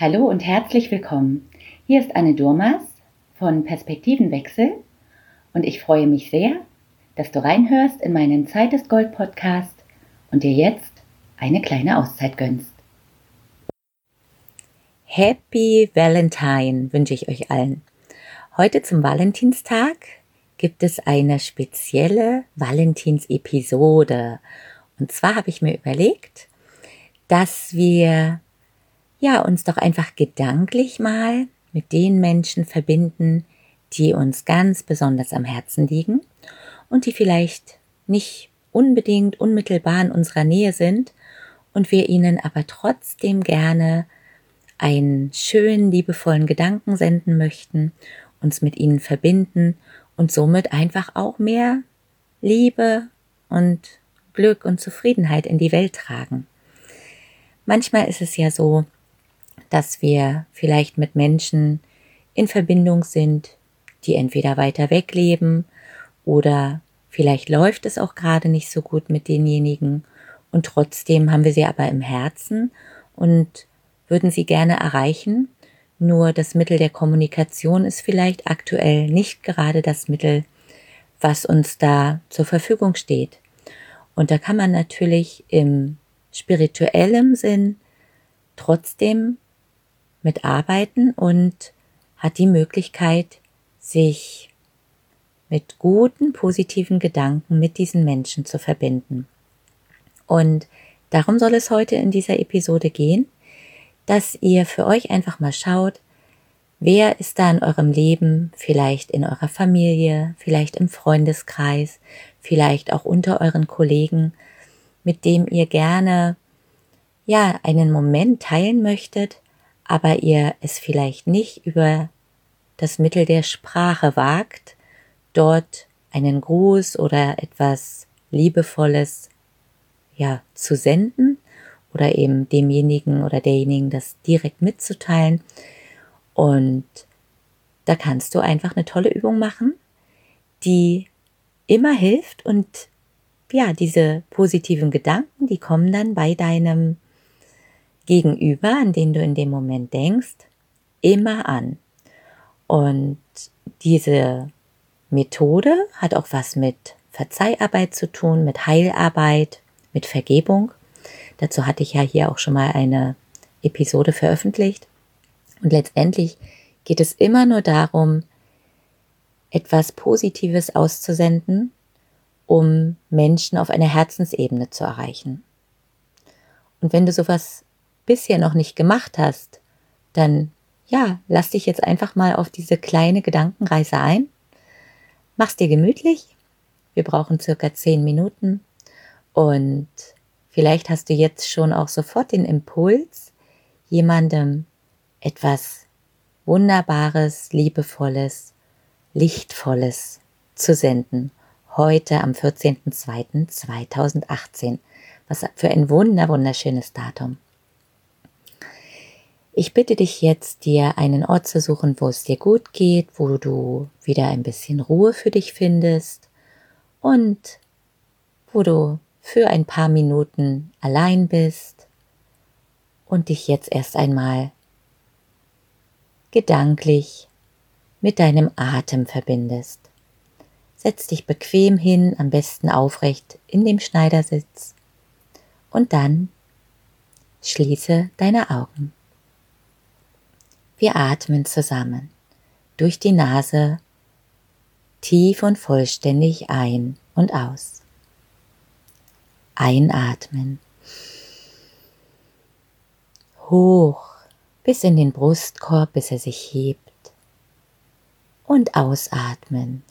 Hallo und herzlich willkommen. Hier ist Anne Durmas von Perspektivenwechsel und ich freue mich sehr, dass du reinhörst in meinen Zeit ist Gold Podcast und dir jetzt eine kleine Auszeit gönnst. Happy Valentine wünsche ich euch allen. Heute zum Valentinstag gibt es eine spezielle Valentins-Episode. Und zwar habe ich mir überlegt, dass wir uns doch einfach gedanklich mal mit den Menschen verbinden, die uns ganz besonders am Herzen liegen und die vielleicht nicht unbedingt unmittelbar in unserer Nähe sind und wir ihnen aber trotzdem gerne einen schönen, liebevollen Gedanken senden möchten, uns mit ihnen verbinden und somit einfach auch mehr Liebe und Glück und Zufriedenheit in die Welt tragen. Manchmal ist es ja so, dass wir vielleicht mit Menschen in Verbindung sind, die entweder weiter weg leben oder vielleicht läuft es auch gerade nicht so gut mit denjenigen und trotzdem haben wir sie aber im Herzen und würden sie gerne erreichen, nur das Mittel der Kommunikation ist vielleicht aktuell nicht gerade das Mittel, was uns da zur Verfügung steht. Und da kann man natürlich im spirituellen Sinn trotzdem mitarbeiten und hat die Möglichkeit, sich mit guten, positiven Gedanken mit diesen Menschen zu verbinden. Und darum soll es heute in dieser Episode gehen, dass ihr für euch einfach mal schaut, wer ist da in eurem Leben, vielleicht in eurer Familie, vielleicht im Freundeskreis, vielleicht auch unter euren Kollegen, mit dem ihr gerne einen Moment teilen möchtet, aber ihr es vielleicht nicht über das Mittel der Sprache wagt, dort einen Gruß oder etwas Liebevolles zu senden oder eben demjenigen oder derjenigen das direkt mitzuteilen. Und da kannst du einfach eine tolle Übung machen, die immer hilft und diese positiven Gedanken, die kommen dann bei deinem Gegenüber, an den du in dem Moment denkst, immer an. Und diese Methode hat auch was mit Verzeiharbeit zu tun, mit Heilarbeit, mit Vergebung. Dazu hatte ich ja hier auch schon mal eine Episode veröffentlicht. Und letztendlich geht es immer nur darum, etwas Positives auszusenden, um Menschen auf einer Herzensebene zu erreichen. Und wenn du sowas bisher noch nicht gemacht hast, dann lass dich jetzt einfach mal auf diese kleine Gedankenreise ein. Mach's dir gemütlich. Wir brauchen circa 10 Minuten und vielleicht hast du jetzt schon auch sofort den Impuls, jemandem etwas Wunderbares, Liebevolles, Lichtvolles zu senden. Heute am 14.02.2018. Was für ein wunderschönes Datum. Ich bitte dich jetzt, dir einen Ort zu suchen, wo es dir gut geht, wo du wieder ein bisschen Ruhe für dich findest und wo du für ein paar Minuten allein bist und dich jetzt erst einmal gedanklich mit deinem Atem verbindest. Setz dich bequem hin, am besten aufrecht in dem Schneidersitz und dann schließe deine Augen. Wir atmen zusammen durch die Nase tief und vollständig ein und aus. Einatmen. Hoch bis in den Brustkorb, bis er sich hebt. Und ausatmen.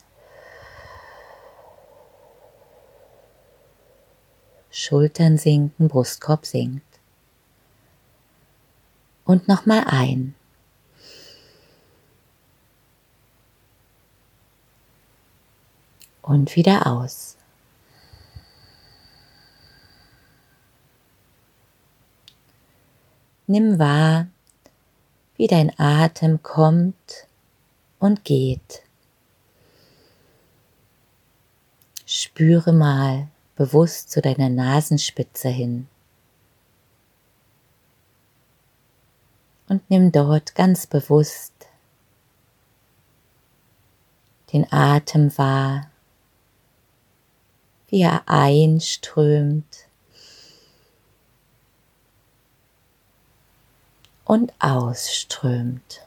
Schultern sinken, Brustkorb sinkt. Und nochmal ein. Und wieder aus. Nimm wahr, wie dein Atem kommt und geht. Spüre mal bewusst zu deiner Nasenspitze hin. Und Nimm dort ganz bewusst den Atem wahr, wie er einströmt und ausströmt.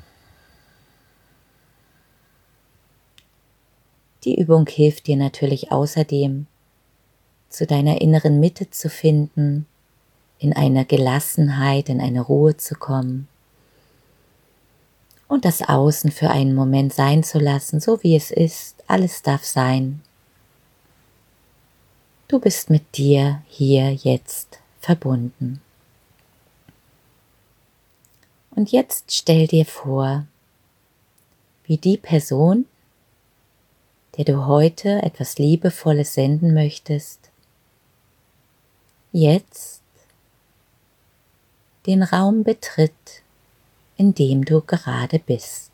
Die Übung hilft dir natürlich außerdem, zu deiner inneren Mitte zu finden, in eine Gelassenheit, in eine Ruhe zu kommen und das Außen für einen Moment sein zu lassen, so wie es ist. Alles darf sein. Du bist mit dir hier jetzt verbunden. Und jetzt stell dir vor, wie die Person, der du heute etwas Liebevolles senden möchtest, jetzt den Raum betritt, in dem du gerade bist.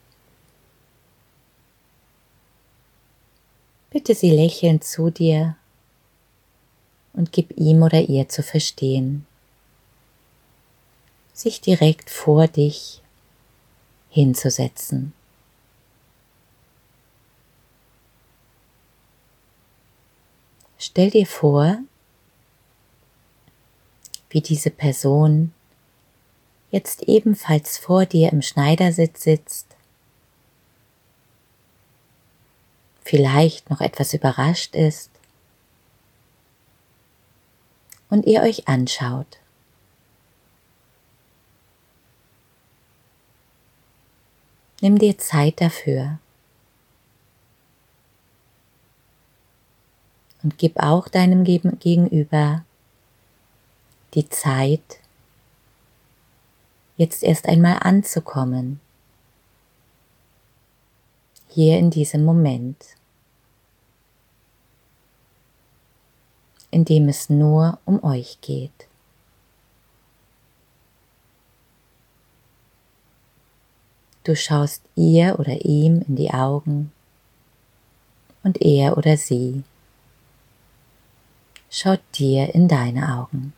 Bitte sie lächelnd zu dir und gib ihm oder ihr zu verstehen, sich direkt vor dich hinzusetzen. Stell dir vor, wie diese Person jetzt ebenfalls vor dir im Schneidersitz sitzt, vielleicht noch etwas überrascht ist und ihr euch anschaut. Nimm dir Zeit dafür und gib auch deinem Gegenüber die Zeit, jetzt erst einmal anzukommen, hier in diesem Moment, in dem es nur um euch geht. Du schaust ihr oder ihm in die Augen und er oder sie schaut dir in deine Augen.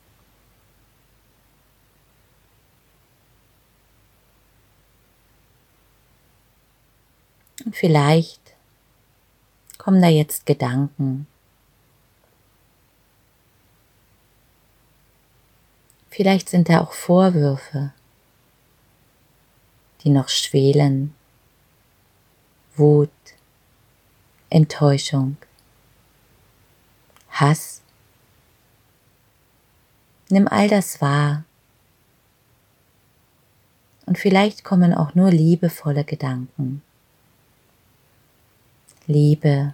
Und vielleicht kommen da jetzt Gedanken, vielleicht sind da auch Vorwürfe, die noch schwelen, Wut, Enttäuschung, Hass. Nimm all das wahr und vielleicht kommen auch nur liebevolle Gedanken. Liebe,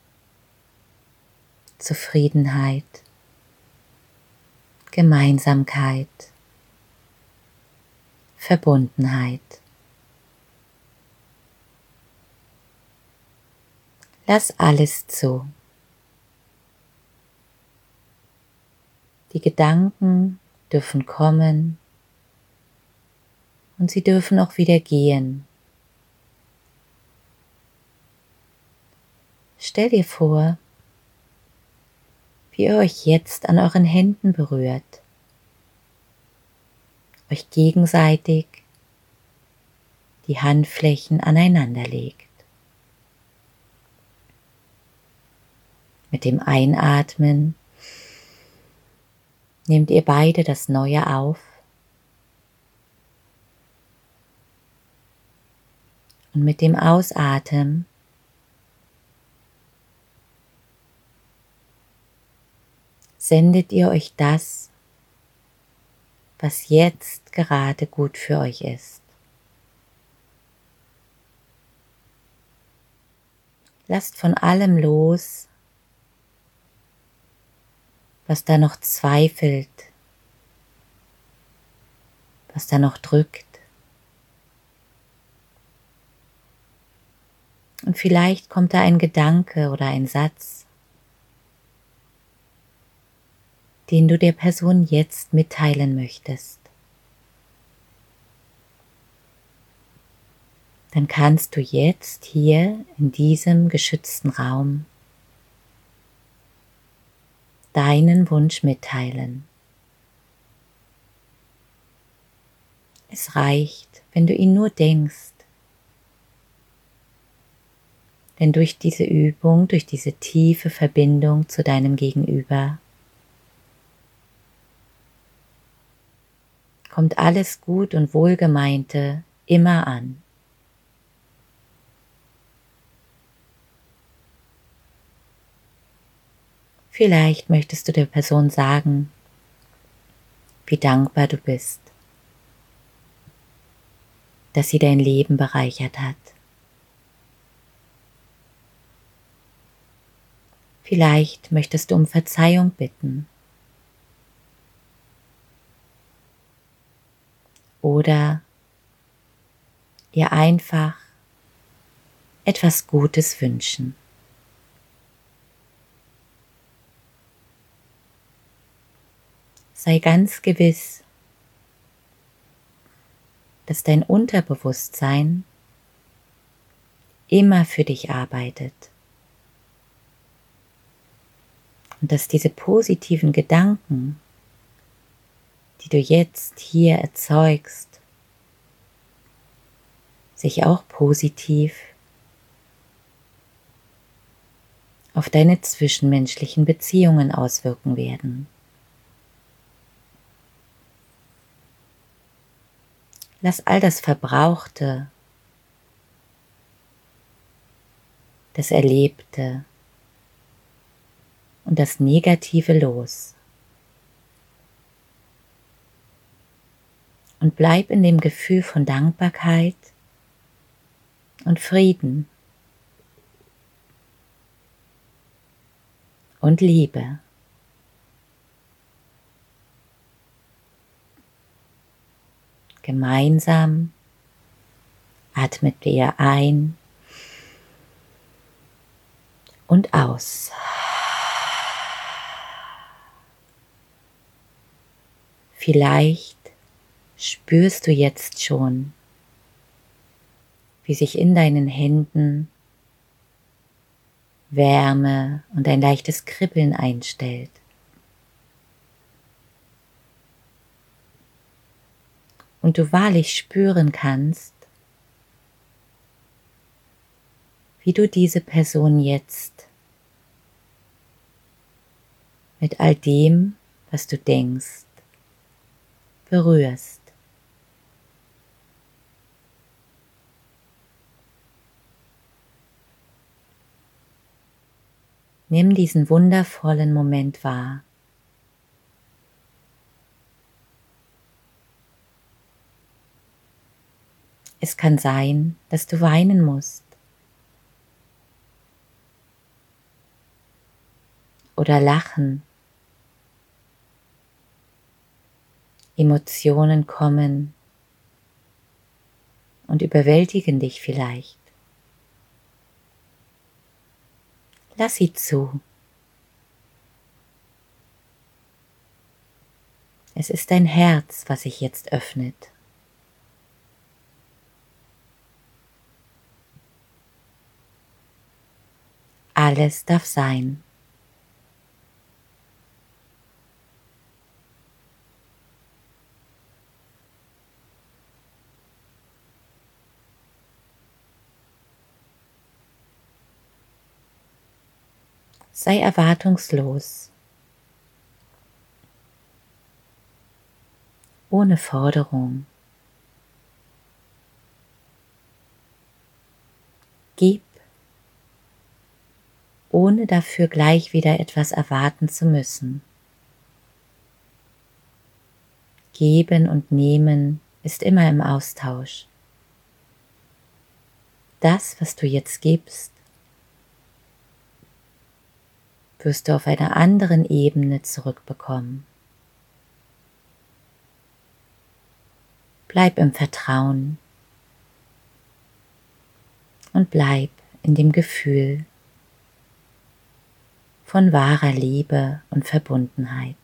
Zufriedenheit, Gemeinsamkeit, Verbundenheit. Lass alles zu. Die Gedanken dürfen kommen und sie dürfen auch wieder gehen. Stell dir vor, wie ihr euch jetzt an euren Händen berührt, euch gegenseitig die Handflächen aneinander legt. Mit dem Einatmen nehmt ihr beide das Neue auf und mit dem Ausatmen sendet ihr euch das, was jetzt gerade gut für euch ist. Lasst von allem los, was da noch zweifelt, was da noch drückt. Und vielleicht kommt da ein Gedanke oder ein Satz, den du der Person jetzt mitteilen möchtest. Dann kannst du jetzt hier in diesem geschützten Raum deinen Wunsch mitteilen. Es reicht, wenn du ihn nur denkst. Denn durch diese Übung, durch diese tiefe Verbindung zu deinem Gegenüber, kommt alles Gut und Wohlgemeinte immer an. Vielleicht möchtest du der Person sagen, wie dankbar du bist, dass sie dein Leben bereichert hat. Vielleicht möchtest du um Verzeihung bitten oder ihr einfach etwas Gutes wünschen. Sei ganz gewiss, dass dein Unterbewusstsein immer für dich arbeitet und dass diese positiven Gedanken, die du jetzt hier erzeugst, sich auch positiv auf deine zwischenmenschlichen Beziehungen auswirken werden. Lass all das Verbrauchte, das Erlebte und das Negative los. Und bleib in dem Gefühl von Dankbarkeit und Frieden und Liebe. Gemeinsam atmet ihr ein und aus. Vielleicht spürst du jetzt schon, wie sich in deinen Händen Wärme und ein leichtes Kribbeln einstellt. Und du wahrlich spüren kannst, wie du diese Person jetzt mit all dem, was du denkst, berührst. Nimm diesen wundervollen Moment wahr. Es kann sein, dass du weinen musst oder lachen. Emotionen kommen und überwältigen dich vielleicht. Lass sie zu. Es ist dein Herz, was sich jetzt öffnet. Alles darf sein. Sei erwartungslos, ohne Forderung. Gib, ohne dafür gleich wieder etwas erwarten zu müssen. Geben und Nehmen ist immer im Austausch. Das, was du jetzt gibst, wirst du auf einer anderen Ebene zurückbekommen. Bleib im Vertrauen und bleib in dem Gefühl von wahrer Liebe und Verbundenheit.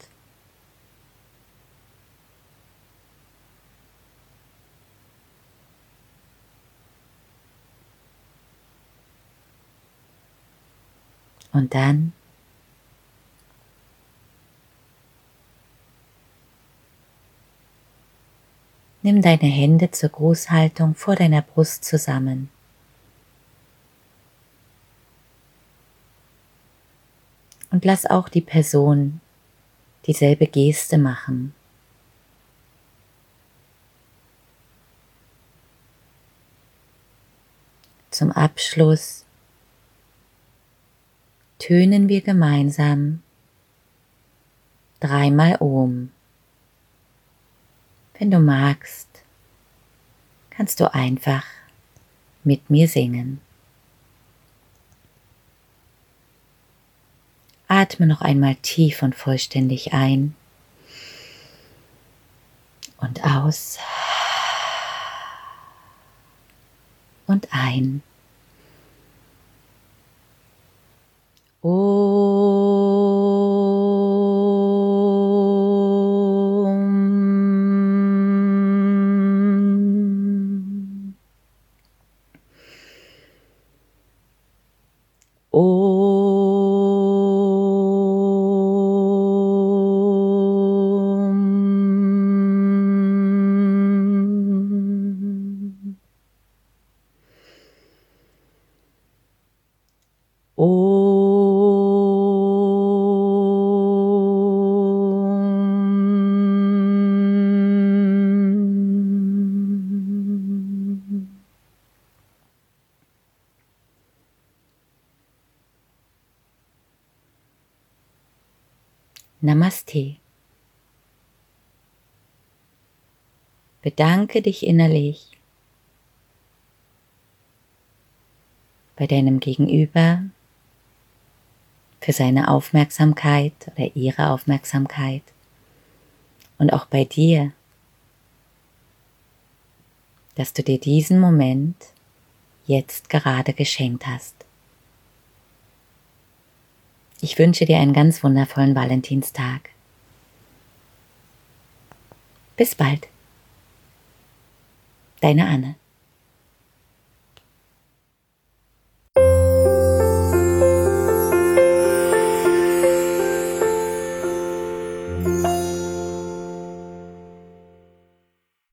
Und dann Nimm deine Hände zur Grußhaltung vor deiner Brust zusammen. Und lass auch die Person dieselbe Geste machen. Zum Abschluss tönen wir gemeinsam 3-mal Om. Wenn du magst, kannst du einfach mit mir singen. Atme noch einmal tief und vollständig ein und aus und ein. Namaste. Bedanke dich innerlich bei deinem Gegenüber für seine Aufmerksamkeit oder ihre Aufmerksamkeit und auch bei dir, dass du dir diesen Moment jetzt gerade geschenkt hast. Ich wünsche dir einen ganz wundervollen Valentinstag. Bis bald. Deine Anne.